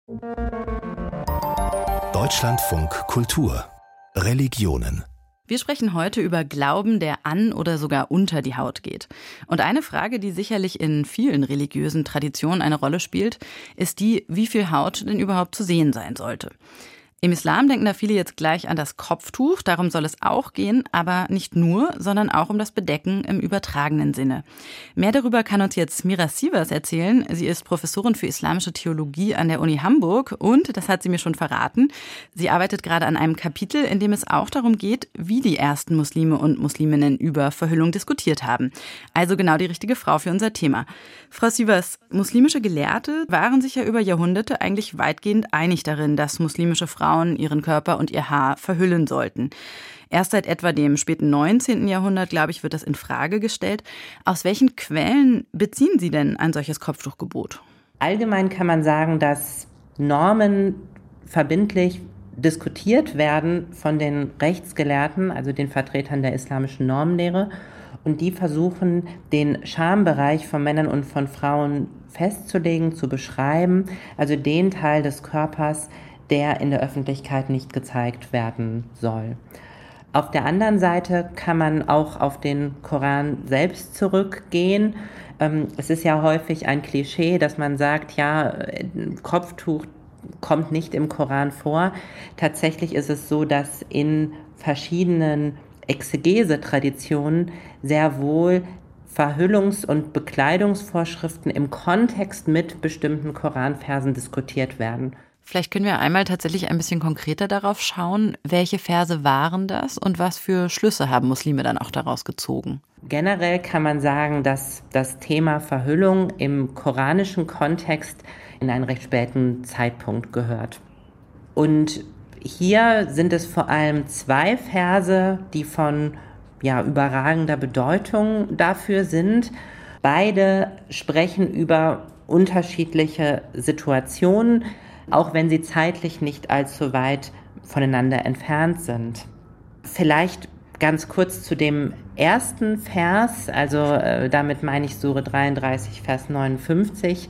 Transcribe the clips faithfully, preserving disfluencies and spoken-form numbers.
Deutschlandfunk Kultur Religionen. Wir sprechen heute über Glauben, der an oder sogar unter die Haut geht. Und eine Frage, die sicherlich in vielen religiösen Traditionen eine Rolle spielt, ist die, wie viel Haut denn überhaupt zu sehen sein sollte. Im Islam denken da viele jetzt gleich an das Kopftuch, darum soll es auch gehen, aber nicht nur, sondern auch um das Bedecken im übertragenen Sinne. Mehr darüber kann uns jetzt Mira Sievers erzählen. Sie ist Professorin für islamische Theologie an der Uni Hamburg und, das hat sie mir schon verraten, sie arbeitet gerade an einem Kapitel, in dem es auch darum geht, wie die ersten Muslime und Musliminnen über Verhüllung diskutiert haben. Also genau die richtige Frau für unser Thema. Frau Sievers, muslimische Gelehrte waren sich ja über Jahrhunderte eigentlich weitgehend einig darin, dass muslimische Frauen ihren Körper und ihr Haar verhüllen sollten. Erst seit etwa dem späten neunzehnten Jahrhundert, glaube ich, wird das in Frage gestellt. Aus welchen Quellen beziehen Sie denn ein solches Kopftuchgebot? Allgemein kann man sagen, dass Normen verbindlich diskutiert werden von den Rechtsgelehrten, also den Vertretern der islamischen Normenlehre. Und die versuchen, den Schambereich von Männern und von Frauen festzulegen, zu beschreiben, also den Teil des Körpers, der in der Öffentlichkeit nicht gezeigt werden soll. Auf der anderen Seite kann man auch auf den Koran selbst zurückgehen. Es ist ja häufig ein Klischee, dass man sagt, ja, Kopftuch kommt nicht im Koran vor. Tatsächlich ist es so, dass in verschiedenen Exegese-Traditionen sehr wohl Verhüllungs- und Bekleidungsvorschriften im Kontext mit bestimmten Koranversen diskutiert werden. Vielleicht können wir einmal tatsächlich ein bisschen konkreter darauf schauen, welche Verse waren das und was für Schlüsse haben Muslime dann auch daraus gezogen? Generell kann man sagen, dass das Thema Verhüllung im koranischen Kontext in einen recht späten Zeitpunkt gehört. Und hier sind es vor allem zwei Verse, die von ja, überragender Bedeutung dafür sind. Beide sprechen über unterschiedliche Situationen, auch wenn sie zeitlich nicht allzu weit voneinander entfernt sind. Vielleicht ganz kurz zu dem ersten Vers, also äh, damit meine ich Sure dreiunddreißig, Vers neunundfünfzig.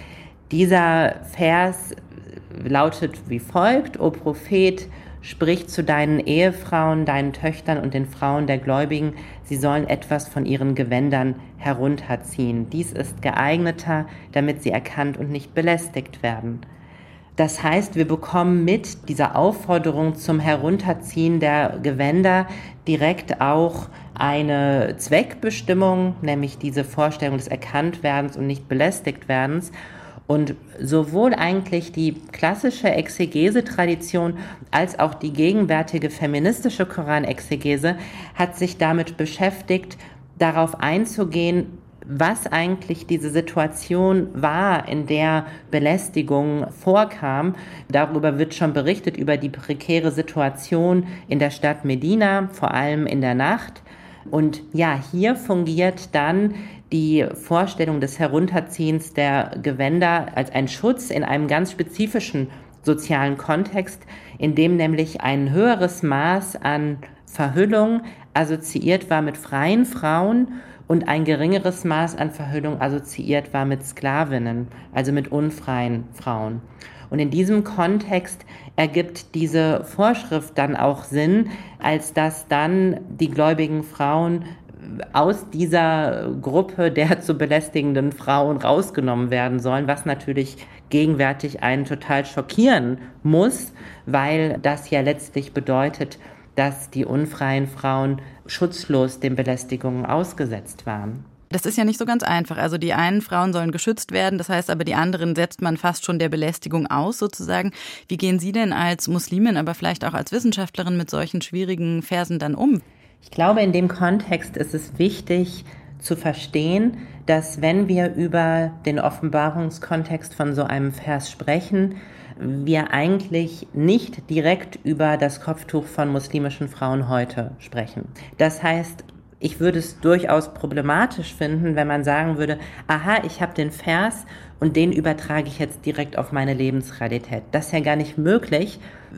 Dieser Vers lautet wie folgt: O Prophet, sprich zu deinen Ehefrauen, deinen Töchtern und den Frauen der Gläubigen, sie sollen etwas von ihren Gewändern herunterziehen. Dies ist geeigneter, damit sie erkannt und nicht belästigt werden. Das heißt, wir bekommen mit dieser Aufforderung zum Herunterziehen der Gewänder direkt auch eine Zweckbestimmung, nämlich diese Vorstellung des Erkanntwerdens und nicht Belästigtwerdens. Und sowohl eigentlich die klassische Exegese-Tradition als auch die gegenwärtige feministische Koranexegese hat sich damit beschäftigt, darauf einzugehen, was eigentlich diese Situation war, in der Belästigung vorkam. Darüber wird schon berichtet, über die prekäre Situation in der Stadt Medina, vor allem in der Nacht. Und ja, hier fungiert dann die Vorstellung des Herunterziehens der Gewänder als ein Schutz in einem ganz spezifischen sozialen Kontext, in dem nämlich ein höheres Maß an Verhüllung assoziiert war mit freien Frauen und ein geringeres Maß an Verhüllung assoziiert war mit Sklavinnen, also mit unfreien Frauen. Und in diesem Kontext ergibt diese Vorschrift dann auch Sinn, als dass dann die gläubigen Frauen aus dieser Gruppe der zu belästigenden Frauen rausgenommen werden sollen, was natürlich gegenwärtig einen total schockieren muss, weil das ja letztlich bedeutet, dass die unfreien Frauen schutzlos den Belästigungen ausgesetzt waren. Das ist ja nicht so ganz einfach. Also die einen Frauen sollen geschützt werden, das heißt aber die anderen setzt man fast schon der Belästigung aus sozusagen. Wie gehen Sie denn als Muslimin, aber vielleicht auch als Wissenschaftlerin mit solchen schwierigen Versen dann um? Ich glaube, in dem Kontext ist es wichtig zu verstehen, dass wenn wir über den Offenbarungskontext von so einem Vers sprechen, wir eigentlich nicht direkt über das Kopftuch von muslimischen Frauen heute sprechen. Das heißt, ich würde es durchaus problematisch finden, wenn man sagen würde, aha, ich habe den Vers und den übertrage ich jetzt direkt auf meine Lebensrealität. Das ist ja gar nicht möglich,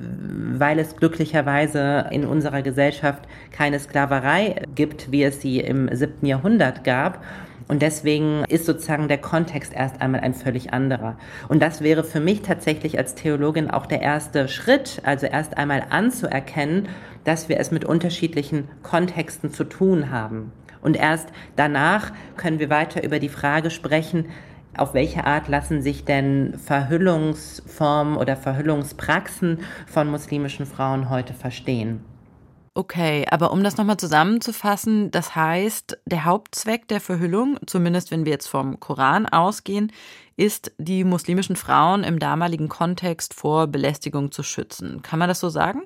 weil es glücklicherweise in unserer Gesellschaft keine Sklaverei gibt, wie es sie im siebten Jahrhundert gab. Und deswegen ist sozusagen der Kontext erst einmal ein völlig anderer. Und das wäre für mich tatsächlich als Theologin auch der erste Schritt, also erst einmal anzuerkennen, dass wir es mit unterschiedlichen Kontexten zu tun haben. Und erst danach können wir weiter über die Frage sprechen, auf welche Art lassen sich denn Verhüllungsformen oder Verhüllungspraxen von muslimischen Frauen heute verstehen? Okay, aber um das nochmal zusammenzufassen, das heißt, der Hauptzweck der Verhüllung, zumindest wenn wir jetzt vom Koran ausgehen, ist, die muslimischen Frauen im damaligen Kontext vor Belästigung zu schützen. Kann man das so sagen?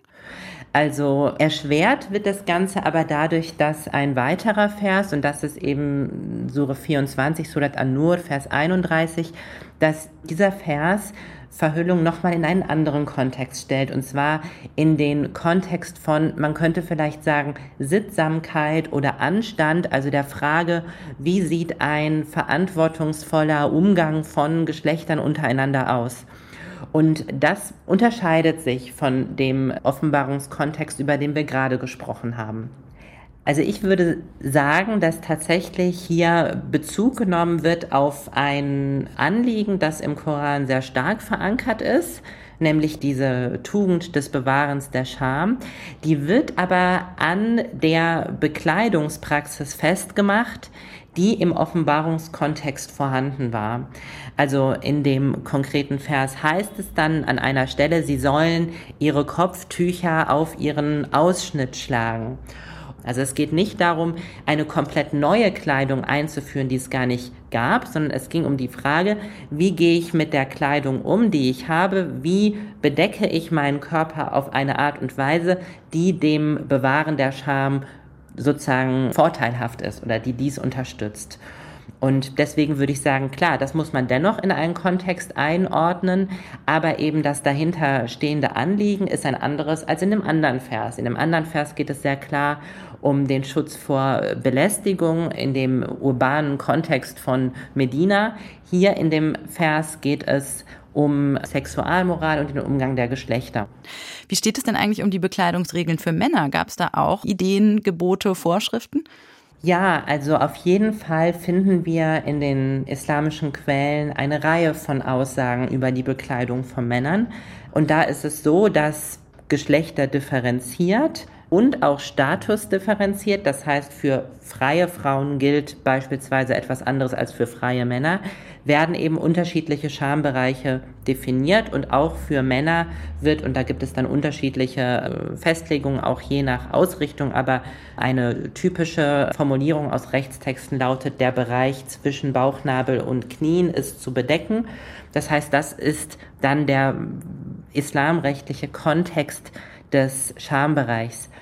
Also erschwert wird das Ganze aber dadurch, dass ein weiterer Vers, und das ist eben Sure vierundzwanzig, Surat An-Nur, Vers einunddreißig, dass dieser Vers Verhüllung nochmal in einen anderen Kontext stellt, und zwar in den Kontext von, man könnte vielleicht sagen, Sittsamkeit oder Anstand, also der Frage, wie sieht ein verantwortungsvoller Umgang von Geschlechtern untereinander aus? Und das unterscheidet sich von dem Offenbarungskontext, über den wir gerade gesprochen haben. Also ich würde sagen, dass tatsächlich hier Bezug genommen wird auf ein Anliegen, das im Koran sehr stark verankert ist, nämlich diese Tugend des Bewahrens der Scham. Die wird aber an der Bekleidungspraxis festgemacht, die im Offenbarungskontext vorhanden war. Also in dem konkreten Vers heißt es dann an einer Stelle, sie sollen ihre Kopftücher auf ihren Ausschnitt schlagen. Also es geht nicht darum, eine komplett neue Kleidung einzuführen, die es gar nicht gab, sondern es ging um die Frage, wie gehe ich mit der Kleidung um, die ich habe, wie bedecke ich meinen Körper auf eine Art und Weise, die dem Bewahren der Scham sozusagen vorteilhaft ist oder die dies unterstützt. Und deswegen würde ich sagen, klar, das muss man dennoch in einen Kontext einordnen, aber eben das dahinter stehende Anliegen ist ein anderes als in dem anderen Vers. In dem anderen Vers geht es sehr klar um den Schutz vor Belästigung in dem urbanen Kontext von Medina. Hier in dem Vers geht es um Sexualmoral und den Umgang der Geschlechter. Wie steht es denn eigentlich um die Bekleidungsregeln für Männer? Gab es da auch Ideen, Gebote, Vorschriften? Ja, also auf jeden Fall finden wir in den islamischen Quellen eine Reihe von Aussagen über die Bekleidung von Männern. Und da ist es so, dass Geschlechter differenziert und auch Status differenziert. Das heißt, für freie Frauen gilt beispielsweise etwas anderes als für freie Männer, werden eben unterschiedliche Schambereiche definiert und auch für Männer wird, und da gibt es dann unterschiedliche Festlegungen, auch je nach Ausrichtung, aber eine typische Formulierung aus Rechtstexten lautet, der Bereich zwischen Bauchnabel und Knien ist zu bedecken. Das heißt, das ist dann der islamrechtliche Kontext des Schambereichs.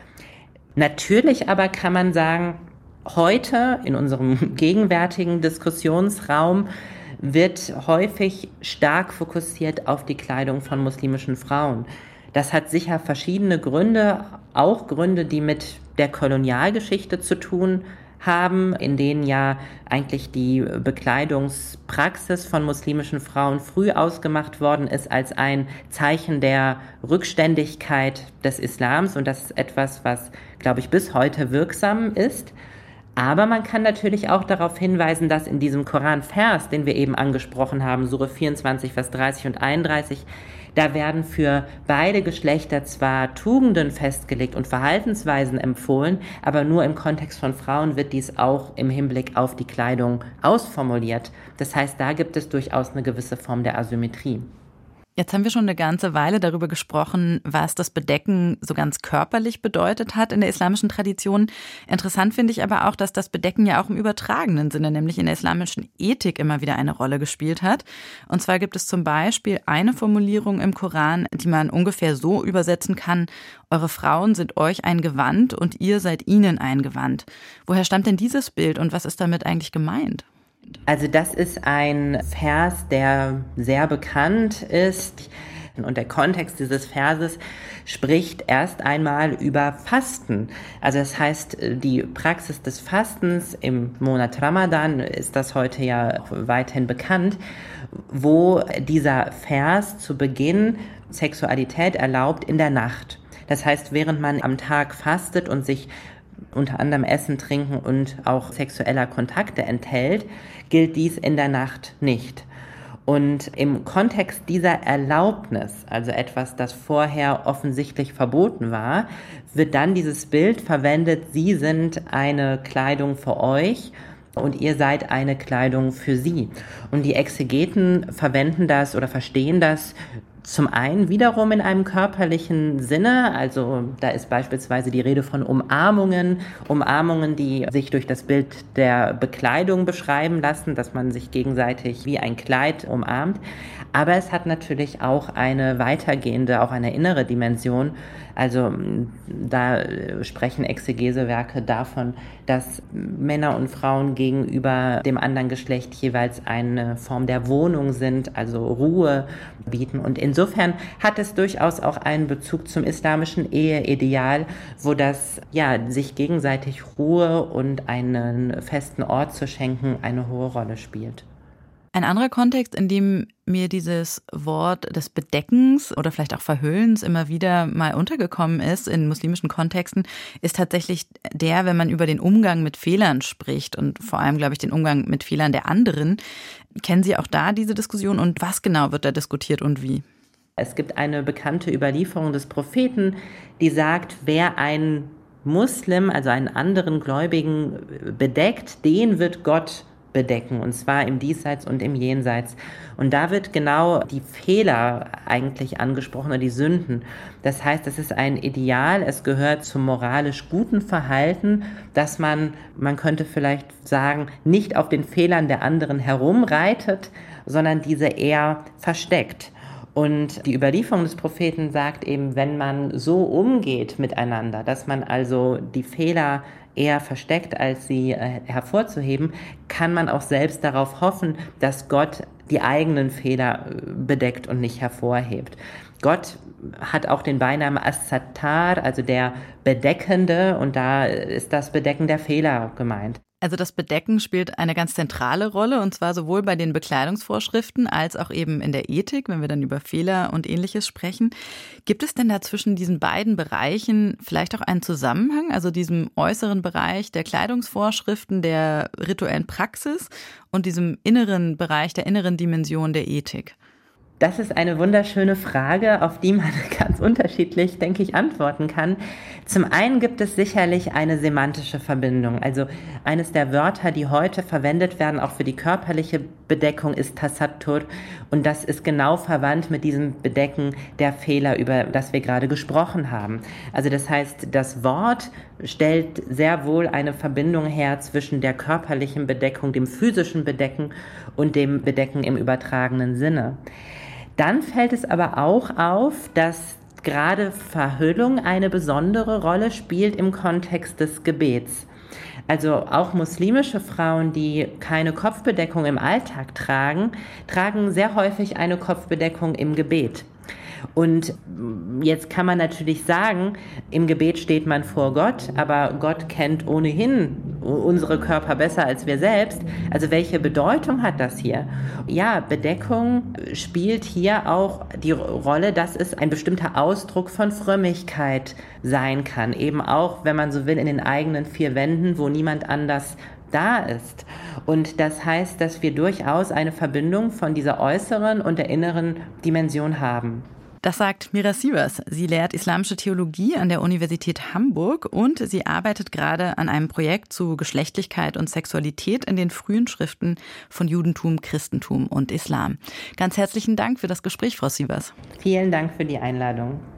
Natürlich aber kann man sagen, heute in unserem gegenwärtigen Diskussionsraum wird häufig stark fokussiert auf die Kleidung von muslimischen Frauen. Das hat sicher verschiedene Gründe, auch Gründe, die mit der Kolonialgeschichte zu tun haben, in denen ja eigentlich die Bekleidungspraxis von muslimischen Frauen früh ausgemacht worden ist als ein Zeichen der Rückständigkeit des Islams. Und das ist etwas, was, glaube ich, bis heute wirksam ist. Aber man kann natürlich auch darauf hinweisen, dass in diesem Koranvers, den wir eben angesprochen haben, Sure vierundzwanzig, Vers dreißig und einunddreißig, da werden für beide Geschlechter zwar Tugenden festgelegt und Verhaltensweisen empfohlen, aber nur im Kontext von Frauen wird dies auch im Hinblick auf die Kleidung ausformuliert. Das heißt, da gibt es durchaus eine gewisse Form der Asymmetrie. Jetzt haben wir schon eine ganze Weile darüber gesprochen, was das Bedecken so ganz körperlich bedeutet hat in der islamischen Tradition. Interessant finde ich aber auch, dass das Bedecken ja auch im übertragenen Sinne, nämlich in der islamischen Ethik immer wieder eine Rolle gespielt hat. Und zwar gibt es zum Beispiel eine Formulierung im Koran, die man ungefähr so übersetzen kann: Eure Frauen sind euch ein Gewand und ihr seid ihnen ein Gewand. Woher stammt denn dieses Bild und was ist damit eigentlich gemeint? Also das ist ein Vers, der sehr bekannt ist. Und der Kontext dieses Verses spricht erst einmal über Fasten. Also das heißt, die Praxis des Fastens im Monat Ramadan ist das heute ja weithin bekannt, wo dieser Vers zu Beginn Sexualität erlaubt in der Nacht. Das heißt, während man am Tag fastet und sich unter anderem Essen, Trinken und auch sexueller Kontakte enthält, gilt dies in der Nacht nicht. Und im Kontext dieser Erlaubnis, also etwas, das vorher offensichtlich verboten war, wird dann dieses Bild verwendet, Sie sind eine Kleidung für euch und ihr seid eine Kleidung für sie. Und die Exegeten verwenden das oder verstehen das zum einen wiederum in einem körperlichen Sinne, also da ist beispielsweise die Rede von Umarmungen, Umarmungen, die sich durch das Bild der Bekleidung beschreiben lassen, dass man sich gegenseitig wie ein Kleid umarmt. Aber es hat natürlich auch eine weitergehende, auch eine innere Dimension. Also da sprechen Exegesewerke davon, dass Männer und Frauen gegenüber dem anderen Geschlecht jeweils eine Form der Wohnung sind, also Ruhe bieten. Und insofern hat es durchaus auch einen Bezug zum islamischen Eheideal, wo das, ja, sich gegenseitig Ruhe und einen festen Ort zu schenken eine hohe Rolle spielt. Ein anderer Kontext, in dem mir dieses Wort des Bedeckens oder vielleicht auch Verhüllens immer wieder mal untergekommen ist in muslimischen Kontexten, ist tatsächlich der, wenn man über den Umgang mit Fehlern spricht und vor allem, glaube ich, den Umgang mit Fehlern der anderen. Kennen Sie auch da diese Diskussion und was genau wird da diskutiert und wie? Es gibt eine bekannte Überlieferung des Propheten, die sagt, wer einen Muslim, also einen anderen Gläubigen bedeckt, den wird Gott bedecken, und zwar im Diesseits und im Jenseits. Und da wird genau die Fehler eigentlich angesprochen oder die Sünden. Das heißt, es ist ein Ideal, es gehört zum moralisch guten Verhalten, dass man, man könnte vielleicht sagen, nicht auf den Fehlern der anderen herumreitet, sondern diese eher versteckt. Und die Überlieferung des Propheten sagt eben, wenn man so umgeht miteinander, dass man also die Fehler eher versteckt, als sie äh, hervorzuheben, kann man auch selbst darauf hoffen, dass Gott die eigenen Fehler bedeckt und nicht hervorhebt. Gott hat auch den Beinamen As-Sattar, also der Bedeckende, und da ist das Bedecken der Fehler gemeint. Also das Bedecken spielt eine ganz zentrale Rolle, und zwar sowohl bei den Bekleidungsvorschriften als auch eben in der Ethik, wenn wir dann über Fehler und Ähnliches sprechen. Gibt es denn da zwischen diesen beiden Bereichen vielleicht auch einen Zusammenhang, also diesem äußeren Bereich der Kleidungsvorschriften, der rituellen Praxis und diesem inneren Bereich, der inneren Dimension der Ethik? Das ist eine wunderschöne Frage, auf die man ganz unterschiedlich, denke ich, antworten kann. Zum einen gibt es sicherlich eine semantische Verbindung. Also eines der Wörter, die heute verwendet werden, auch für die körperliche Bedeckung, ist Tasattur. Und das ist genau verwandt mit diesem Bedecken der Fehler, über das wir gerade gesprochen haben. Also das heißt, das Wort stellt sehr wohl eine Verbindung her zwischen der körperlichen Bedeckung, dem physischen Bedecken und dem Bedecken im übertragenen Sinne. Dann fällt es aber auch auf, dass gerade Verhüllung eine besondere Rolle spielt im Kontext des Gebets. Also auch muslimische Frauen, die keine Kopfbedeckung im Alltag tragen, tragen sehr häufig eine Kopfbedeckung im Gebet. Und jetzt kann man natürlich sagen, im Gebet steht man vor Gott, aber Gott kennt ohnehin unsere Körper besser als wir selbst. Also welche Bedeutung hat das hier? Ja, Bedeckung spielt hier auch die Rolle, dass es ein bestimmter Ausdruck von Frömmigkeit sein kann. Eben auch, wenn man so will, in den eigenen vier Wänden, wo niemand anders da ist. Und das heißt, dass wir durchaus eine Verbindung von dieser äußeren und der inneren Dimension haben. Das sagt Mira Sievers. Sie lehrt islamische Theologie an der Universität Hamburg und sie arbeitet gerade an einem Projekt zu Geschlechtlichkeit und Sexualität in den frühen Schriften von Judentum, Christentum und Islam. Ganz herzlichen Dank für das Gespräch, Frau Sievers. Vielen Dank für die Einladung.